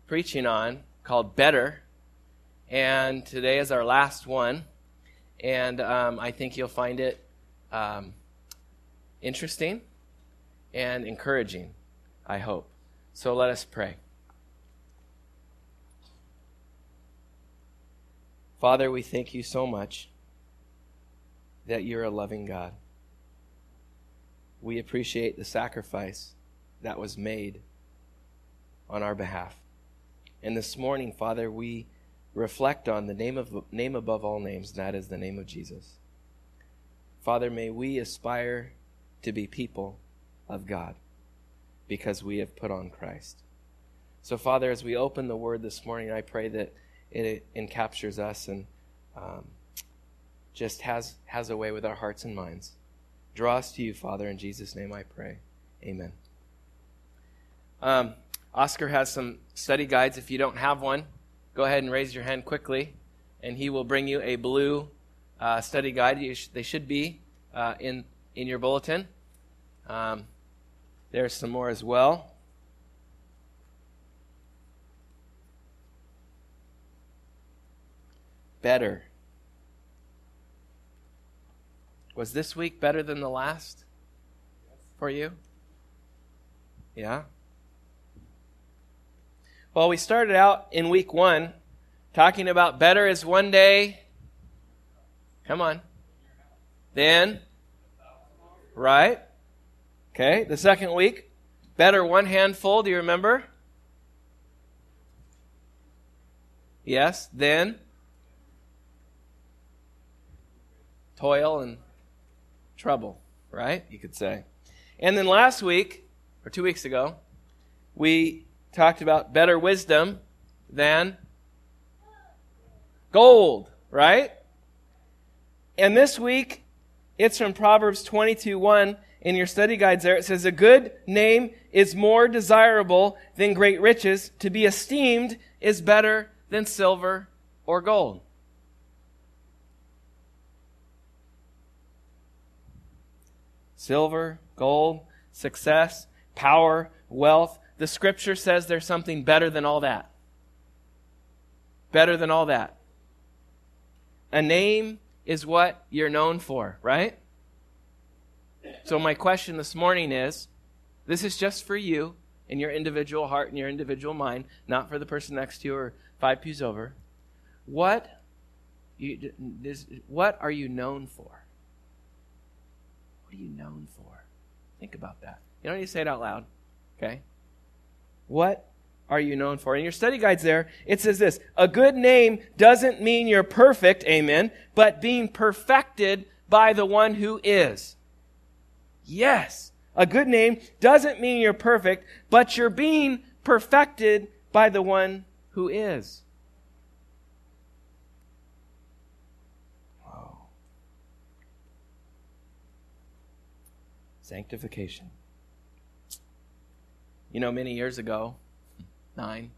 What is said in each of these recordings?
preaching on called Better. And today is our last one. And I think you'll find it interesting and encouraging, I hope. So let us pray. Father, we thank you so much that you're a loving God. We appreciate the sacrifice that was made on our behalf. And this morning, Father, we reflect on the name above all names, and that is the name of Jesus. Father, may we aspire to be people of God because we have put on Christ. So, Father, as we open the Word this morning, I pray that it encaptures us and just has a way with our hearts and minds. Draw us to you, Father. In Jesus' name I pray. Amen. Oscar has some study guides. If you don't have one, go ahead and raise your hand quickly, and he will bring you a blue study guide. They should be in your bulletin. There's some more as well. Better. Was this week better than the last for you? Yeah? Well, we started out in week 1 talking about better is one day. Come on. Then, right? Okay, the second week, better one handful. Do you remember? Yes. Then, toil and trouble, right? You could say. And then last week, or 2 weeks ago, we talked about better wisdom than gold, right? And this week, it's from Proverbs 22:1 in your study guides there. It says, a good name is more desirable than great riches. To be esteemed is better than silver or gold. Silver, gold, success, power, wealth. The Scripture says there's something better than all that. Better than all that. A name is what you're known for, right? So my question this morning is, this is just for you in your individual heart and your individual mind, not for the person next to you or 5 pews over. What are you known for? What are you known for? Think about that. You don't need to say it out loud, okay? What are you known for? In your study guides there, it says this, a good name doesn't mean you're perfect, amen, but being perfected by the one who is. Yes, a good name doesn't mean you're perfect, but you're being perfected by the one who is. Whoa. Sanctification. You know, many years ago, 10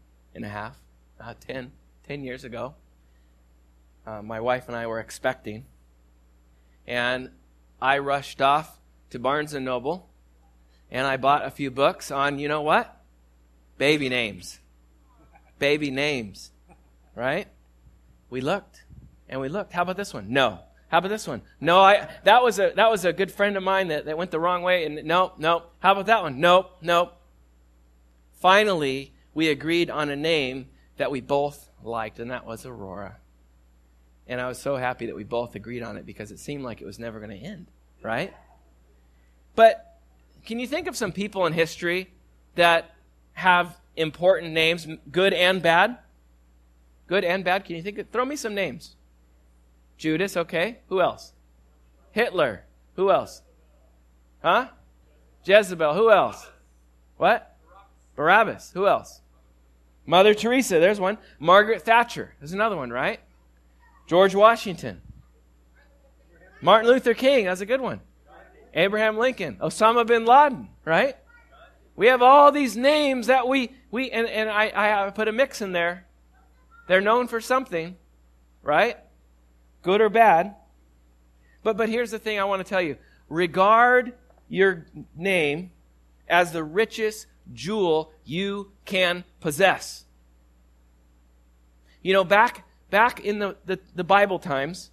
years ago, my wife and I were expecting, and I rushed off to Barnes & Noble, and I bought a few books on, you know what? Baby names. Baby names, right? We looked, and we looked. How about this one? No. How about this one? No, that was a good friend of mine that went the wrong way, and no. How about that one? Nope. Finally, we agreed on a name that we both liked, and that was Aurora. And I was so happy that we both agreed on it because it seemed like it was never going to end, right? But can you think of some people in history that have important names, good and bad? Good and bad? Can you think of, throw me some names. Judas, okay. Who else? Hitler. Who else? Huh? Jezebel. Who else? What? Barabbas. Who else? Mother Teresa. There's one. Margaret Thatcher. There's another one, right? George Washington. Martin Luther King. That's a good one. Abraham Lincoln. Osama bin Laden, right? We have all these names that I put a mix in there. They're known for something, right? Good or bad. But here's the thing I want to tell you. Regard your name as the richest jewel you can possess. You know, back in the Bible times,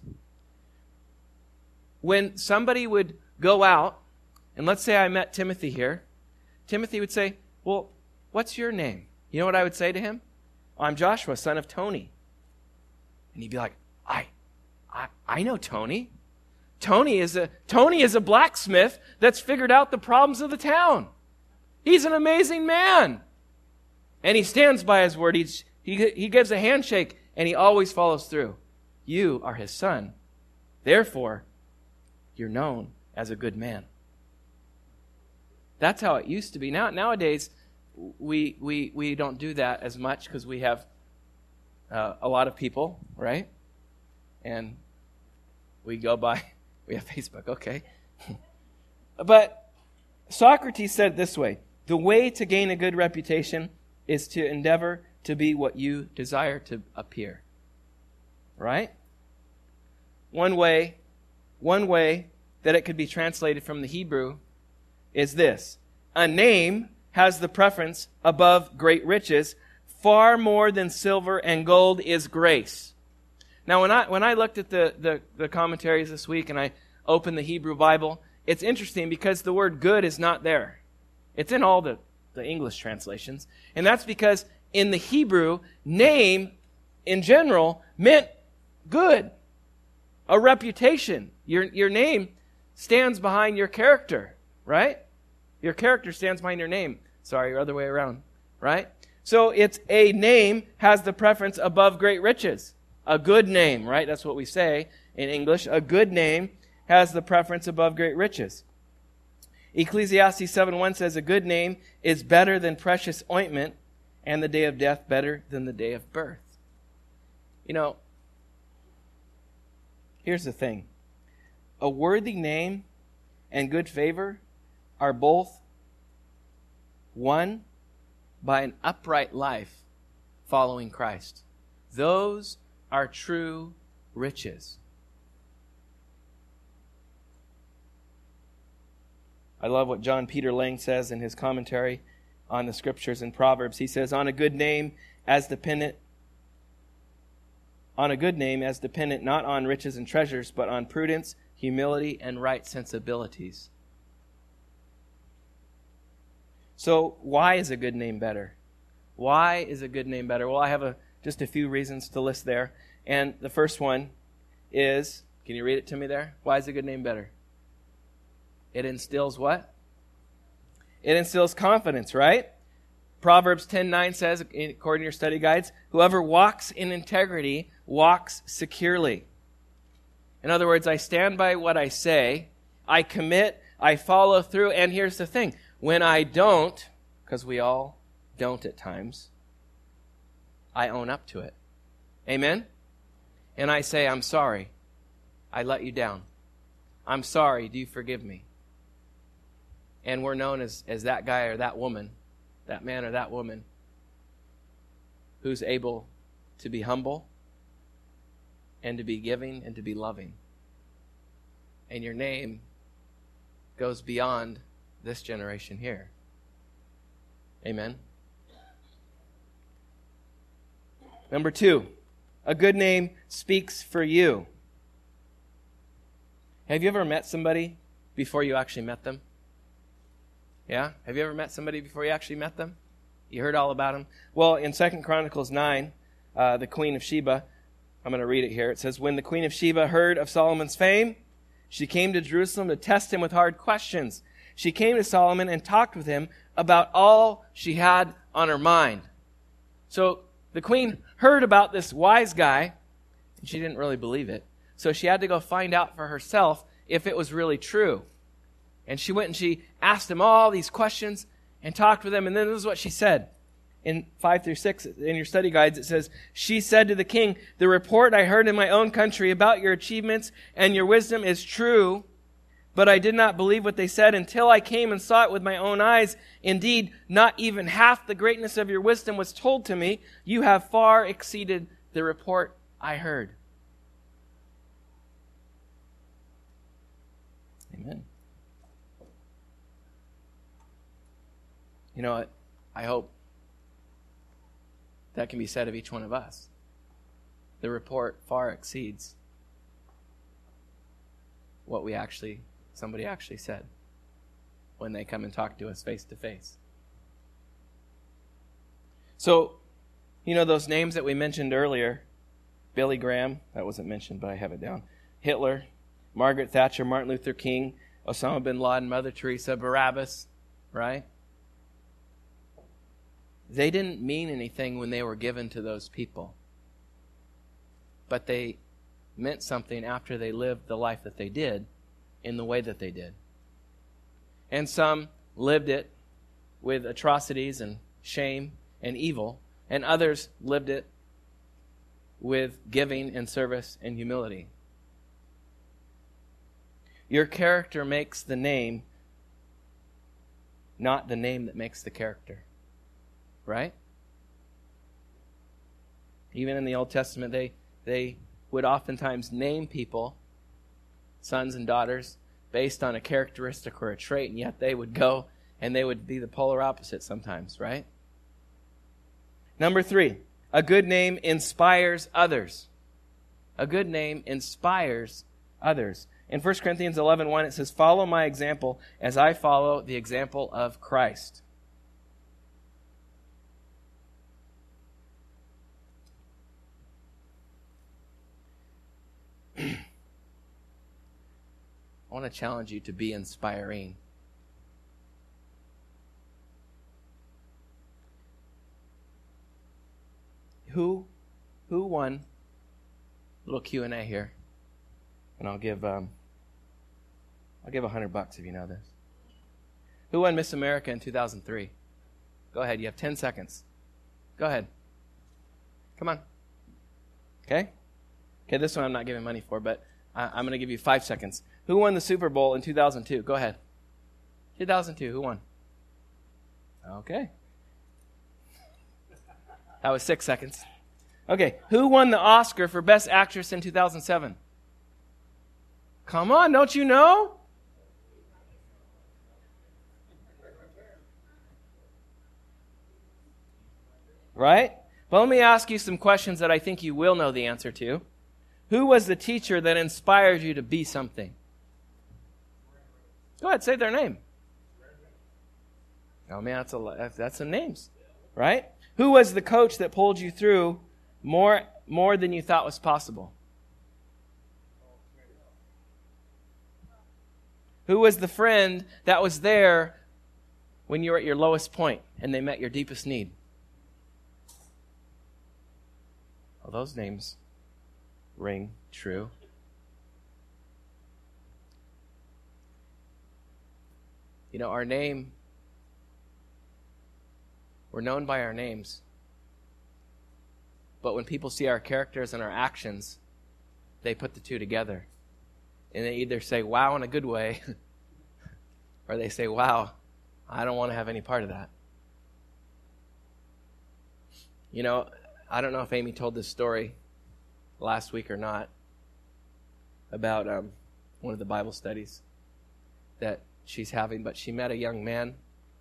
when somebody would go out, and let's say I met Timothy here, Timothy would say, well, what's your name? You know what I would say to him? I'm Joshua, son of Tony. And he'd be like, I know Tony. Tony is a blacksmith that's figured out the problems of the town. He's an amazing man. And he stands by his word. He gives a handshake, and he always follows through. You are his son. Therefore, you're known as a good man. That's how it used to be. Nowadays, we don't do that as much because we have a lot of people, right? And we go by, we have Facebook, okay. But Socrates said it this way: the way to gain a good reputation is to endeavor to be what you desire to appear. Right? One way that it could be translated from the Hebrew is this: a name has the preference above great riches. Far more than silver and gold is grace. Now, when I looked at the commentaries this week and I opened the Hebrew Bible, it's interesting because the word good is not there. It's in all the English translations. And that's because in the Hebrew, name in general meant good. A reputation. Your name stands behind your character, right? Your character stands behind your name. Sorry, other way around, right? So it's a name has the preference above great riches. A good name, right? That's what we say in English. A good name has the preference above great riches. Ecclesiastes 7:1 says, a good name is better than precious ointment, and the day of death better than the day of birth. You know, here's the thing. A worthy name and good favor are both won by an upright life following Christ. Those are true riches. I love what John Peter Lang says in his commentary on the scriptures in Proverbs. He says, on a good name as dependent not on riches and treasures, but on prudence, humility, and right sensibilities. So why is a good name better? Why is a good name better? Well, I have just a few reasons to list there. And the first one is, can you read it to me there? Why is a good name better? It instills what? It instills confidence, right? Proverbs 10:9 says, according to your study guides, whoever walks in integrity walks securely. In other words, I stand by what I say, I commit, I follow through, and here's the thing. When I don't, because we all don't at times, I own up to it. Amen? And I say, I'm sorry. I let you down. I'm sorry. Do you forgive me? And we're known as that guy or that woman, that man or that woman, who's able to be humble and to be giving and to be loving. And your name goes beyond this generation here. Amen. Number 2, a good name speaks for you. Have you ever met somebody before you actually met them? Yeah? Have you ever met somebody before you actually met them? You heard all about them? Well, in 2 Chronicles 9, the Queen of Sheba, I'm going to read it here. It says, when the Queen of Sheba heard of Solomon's fame, she came to Jerusalem to test him with hard questions. She came to Solomon and talked with him about all she had on her mind. So the queen heard about this wise guy, and she didn't really believe it. So she had to go find out for herself if it was really true. And she went and she asked him all these questions and talked with him. And then this is what she said. In 5-6, in your study guides, it says, she said to the king, the report I heard in my own country about your achievements and your wisdom is true, but I did not believe what they said until I came and saw it with my own eyes. Indeed, not even half the greatness of your wisdom was told to me. You have far exceeded the report I heard. Amen. You know what? I hope that can be said of each one of us. the report far exceeds what somebody actually said when they come and talk to us face to face. So, those names that we mentioned earlier, Billy Graham, that wasn't mentioned, but I have it down. Hitler, Margaret Thatcher, Martin Luther King, Osama bin Laden, Mother Teresa, Barabbas, right? They didn't mean anything when they were given to those people. But they meant something after they lived the life that they did in the way that they did. And some lived it with atrocities and shame and evil, and others lived it with giving and service and humility. Your character makes the name, not the name that makes the character. Right? Even in the Old Testament, they would oftentimes name people, sons and daughters, based on a characteristic or a trait, and yet they would go and they would be the polar opposite sometimes, right? Number 3, a good name inspires others. A good name inspires others. In 1 Corinthians 11:1, it says, "Follow my example as I follow the example of Christ." I want to challenge you to be inspiring. Who won? Little Q&A here, and I'll give $100 if you know this. Who won Miss America in 2003? Go ahead. You have 10 seconds. Go ahead. Come on. Okay, this one I'm not giving money for, but I'm going to give you 5 seconds. Who won the Super Bowl in 2002? Go ahead. 2002, who won? Okay. That was 6 seconds. Okay, who won the Oscar for Best Actress in 2007? Come on, don't you know? Right? Well, let me ask you some questions that I think you will know the answer to. Who was the teacher that inspired you to be something? Go ahead, say their name. Oh man, that's some names, right? Who was the coach that pulled you through more than you thought was possible? Who was the friend that was there when you were at your lowest point and they met your deepest need? Well, those names ring true. Our name, we're known by our names. But when people see our characters and our actions, they put the two together. And they either say, wow, in a good way, or they say, wow, I don't want to have any part of that. I don't know if Amy told this story last week or not about one of the Bible studies that she's having, but she met a young man,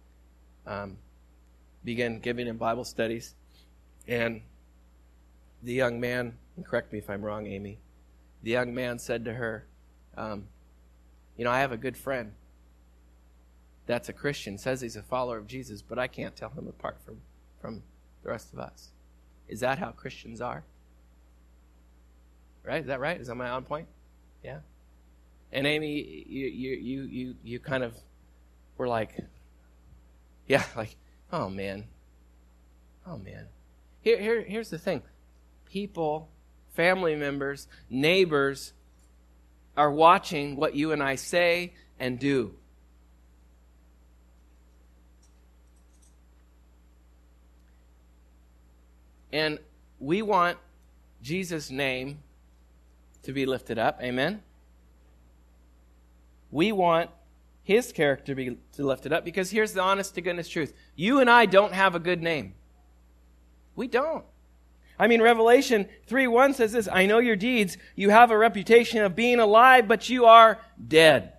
began giving him Bible studies, and the young man, and correct me if I'm wrong, Amy, the young man said to her, I have a good friend that's a Christian, says he's a follower of Jesus, but I can't tell him apart from the rest of us. Is that how Christians are? Right? Is that right? Is that my on point? Yeah. And Amy, you kind of were like, yeah, like, oh man. Here's the thing. People, family members, neighbors are watching what you and I say and do. And we want Jesus' name to be lifted up. Amen? We want His character to be lifted up because here's the honest to goodness truth. You and I don't have a good name. We don't. Revelation 3:1 says this, I know your deeds. You have a reputation of being alive, but you are dead.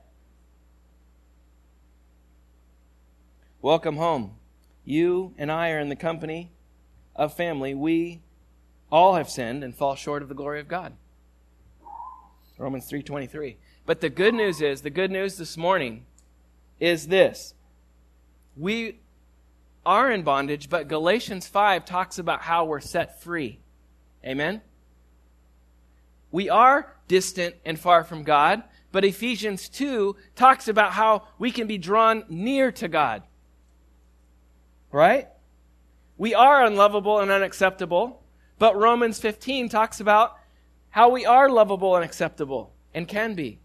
Welcome home. You and I are in the company of family. We All have sinned and fall short of the glory of God. Romans 3:23. But the good news this morning is this. We are in bondage, but Galatians 5 talks about how we're set free. Amen? We are distant and far from God, but Ephesians 2 talks about how we can be drawn near to God. Right? We are unlovable and unacceptable, but Romans 15 talks about how we are lovable and acceptable and can be.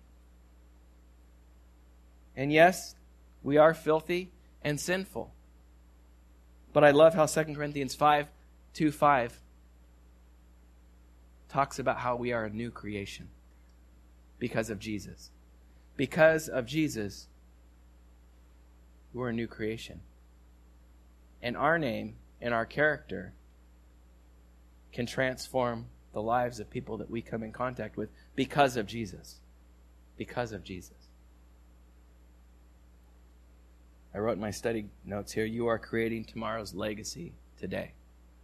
And yes, we are filthy and sinful. But I love how 2 Corinthians 5:2-5 talks about how we are a new creation because of Jesus. Because of Jesus, we're a new creation. And our name and our character can transform the lives of people that we come in contact with because of Jesus. Because of Jesus. I wrote in my study notes here, you are creating tomorrow's legacy today.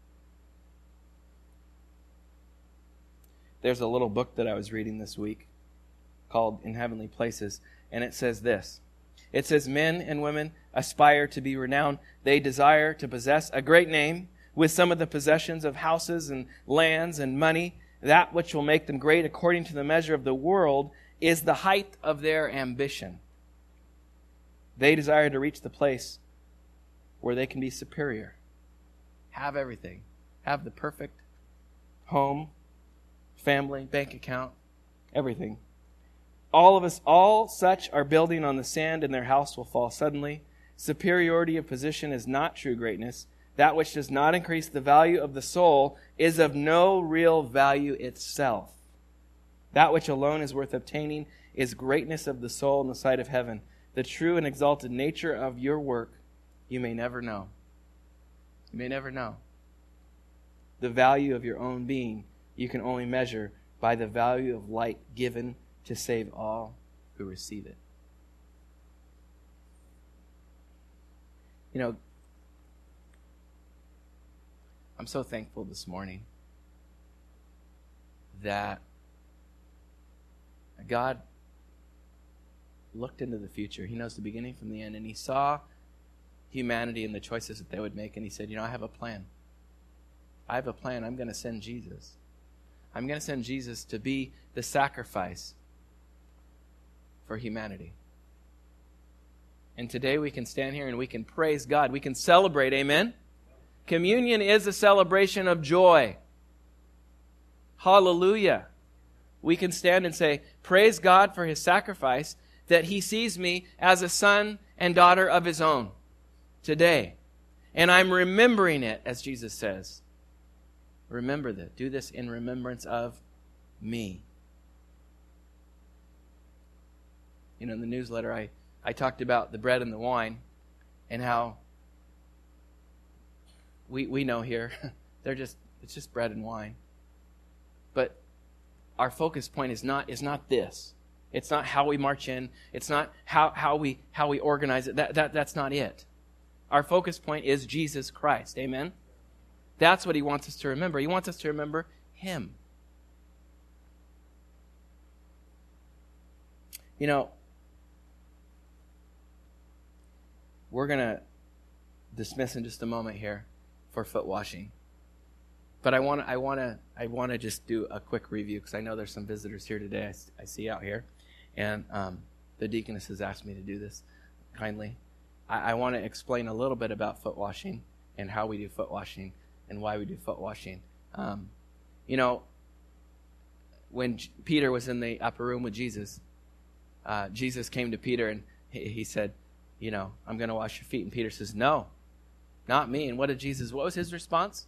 There's a little book that I was reading this week called In Heavenly Places, and it says this. It says, men and women aspire to be renowned. They desire to possess a great name with some of the possessions of houses and lands and money. That which will make them great according to the measure of the world is the height of their ambition. They desire to reach the place where they can be superior. Have everything. Have the perfect home, family, bank account, everything. All such are building on the sand, and their house will fall suddenly. Superiority of position is not true greatness. That which does not increase the value of the soul is of no real value itself. That which alone is worth obtaining is greatness of the soul in the sight of heaven. The true and exalted nature of your work you may never know. You may never know. The value of your own being you can only measure by the value of light given to save all who receive it. You know, I'm so thankful this morning that God looked into the future. He knows the beginning from the end, and He saw humanity and the choices that they would make, and He said, I have a plan. I have a plan. I'm going to send Jesus. I'm going to send Jesus to be the sacrifice for humanity. And today we can stand here and we can praise God. We can celebrate, amen? Communion is a celebration of joy. Hallelujah. We can stand and say, praise God for His sacrifice, that He sees me as a son and daughter of His own today. And I'm remembering it, as Jesus says. Remember that. Do this in remembrance of me. In the newsletter, I talked about the bread and the wine and how we know here it's just bread and wine. But our focus point is not this. It's not how we march in. It's not how we organize it. That's not it. Our focus point is Jesus Christ. Amen? That's what He wants us to remember. He wants us to remember Him. We're going to dismiss in just a moment here for foot washing. But I want to just do a quick review because I know there's some visitors here today I see out here. And the deaconess has asked me to do this kindly. I want to explain a little bit about foot washing and how we do foot washing and why we do foot washing. When Peter was in the upper room with Jesus, Jesus came to Peter and he said, I'm going to wash your feet. And Peter says, no, not me. And what was his response?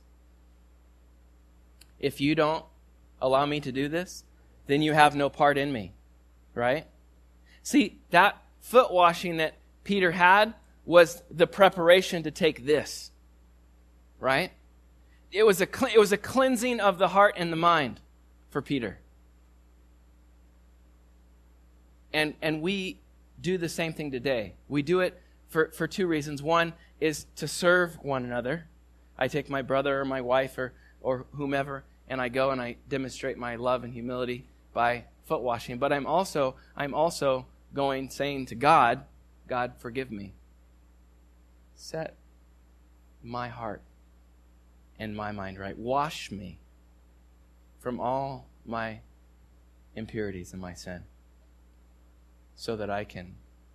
If you don't allow me to do this, then you have no part in me. Right? See, that foot washing that Peter had was the preparation to take this. Right? It was a cleansing of the heart and the mind for Peter. And we do the same thing today. We do it for two reasons. One is to serve one another. I take my brother or my wife or whomever, and I go and I demonstrate my love and humility by foot washing. But I'm also going saying to God, God, forgive me. Set my heart and my mind right. Wash me from all my impurities and my sin, so that I can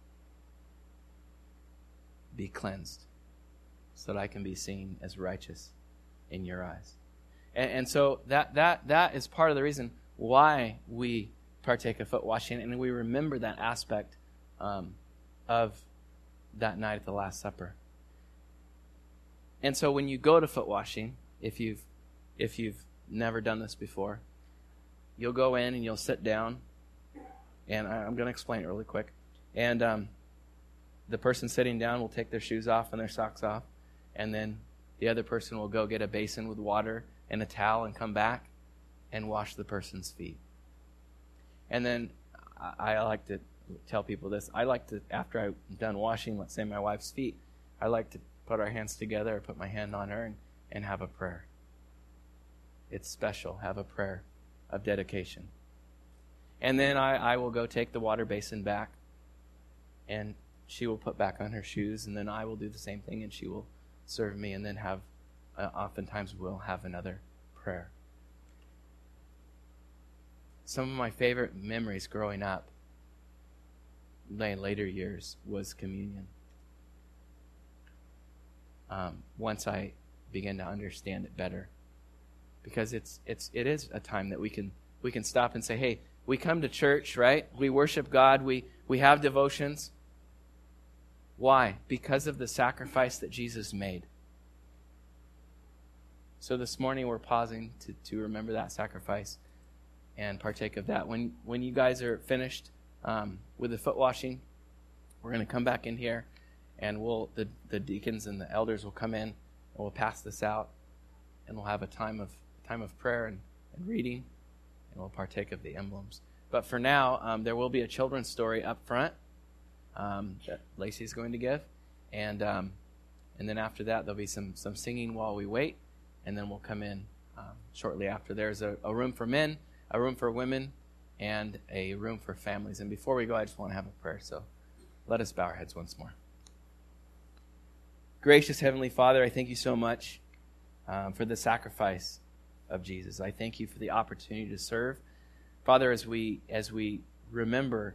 be cleansed, so that I can be seen as righteous in your eyes. And so that is part of the reason why we partake of foot washing, and we remember that aspect of that night at the Last Supper. And so when you go to foot washing, if you've never done this before, you'll go in and you'll sit down, and I'm going to explain it really quick. And the person sitting down will take their shoes off and their socks off, and then the other person will go get a basin with water and a towel and come back and wash the person's feet. And then I like to tell people this. I like to, after I'm done washing, let's say my wife's feet, I like to put our hands together, or put my hand on her and have a prayer. It's special. Have a prayer of dedication. And then I will go take the water basin back, and she will put back on her shoes, and then I will do the same thing, and she will serve me, and then oftentimes we'll have another prayer. Some of my favorite memories growing up in later years was communion. Once I began to understand it better, because it is a time that we can stop and say, hey, we come to church, right? We worship God. We have devotions. Why? Because of the sacrifice that Jesus made. So this morning we're pausing to remember that sacrifice and partake of that. When you guys are finished with the foot washing, we're going to come back in here, and the deacons and the elders will come in, and we'll pass this out, and we'll have a time of prayer and reading, and we'll partake of the emblems. But for now, there will be a children's story up front that Lacey's going to give, and then after that there'll be some singing while we wait, and then we'll come in shortly after. There's a room for men, a room for women, and a room for families. And before we go, I just want to have a prayer, so let us bow our heads once more. Gracious Heavenly Father, I thank you so much for the sacrifice of Jesus. I thank you for the opportunity to serve. Father, as we remember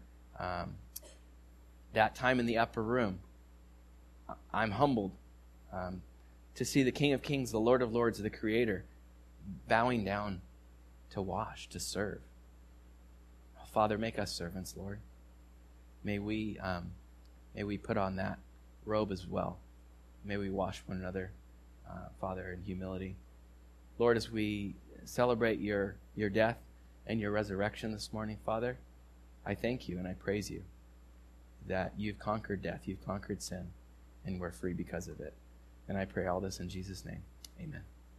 that time in the upper room, I'm humbled to see the King of Kings, the Lord of Lords, the Creator, bowing down to wash, to serve. Father, make us servants, Lord. May we put on that robe as well. May we wash one another, Father, in humility. Lord, as we celebrate your death and your resurrection this morning, Father, I thank you and I praise you that you've conquered death, you've conquered sin, and we're free because of it. And I pray all this in Jesus' name. Amen.